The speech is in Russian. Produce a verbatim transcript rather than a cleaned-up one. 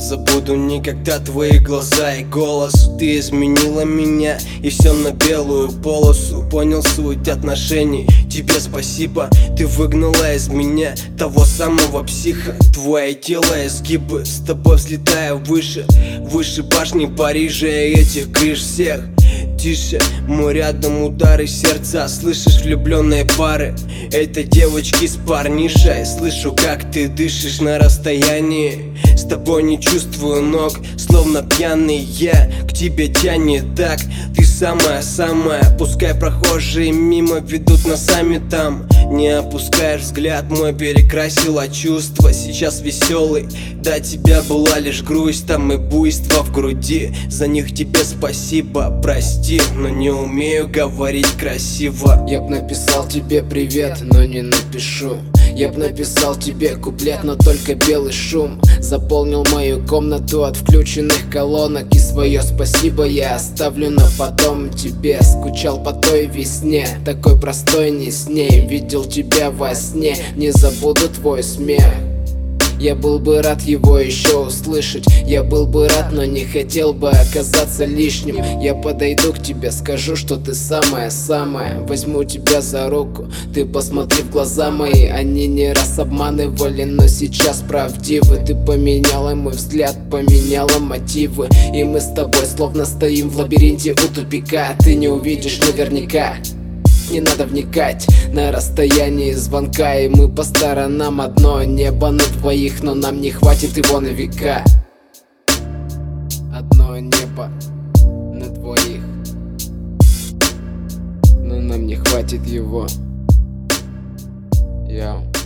забуду никогда твои глаза и голос. Ты изменила меня и все на белую полосу. Понял суть отношений, тебе спасибо. Ты выгнала из меня того самого психа. Твое тело изгибы, с тобой взлетаю выше, выше башни Парижа и этих крыш всех. Тише, мы рядом, удары сердца, слышишь влюбленные пары. Это девочки с парнишей, слышу, как ты дышишь на расстоянии. С тобой не чувствую ног, словно пьяный я. К тебе тянет так, ты самая-самая. Пускай прохожие мимо ведут носами там. Не опускаешь взгляд, мой перекрасила чувства. Сейчас веселый, до тебя была лишь грусть. Там и буйство в груди, за них тебе спасибо. Прости, но не умею говорить красиво. Я б написал тебе привет, но не напишу. Я б написал тебе куплет, но только белый шум заполнил мою комнату от включенных колонок. И свое спасибо я оставлю на потом тебе. Скучал по той весне, такой простой не с ней. Видел тебя во сне, не забуду твой смех. Я был бы рад его еще услышать. Я был бы рад, но не хотел бы оказаться лишним. Я подойду к тебе, скажу, что ты самая-самая. Возьму тебя за руку, ты посмотри в глаза мои. Они не раз обманывали, но сейчас правдивы. Ты поменяла мой взгляд, поменяла мотивы. И мы с тобой словно стоим в лабиринте у тупика. Ты не увидишь наверняка, не надо вникать на расстоянии звонка. И мы по сторонам одно небо на двоих, но нам не хватит его на века. Одно небо на двоих, но нам не хватит его. Йоу.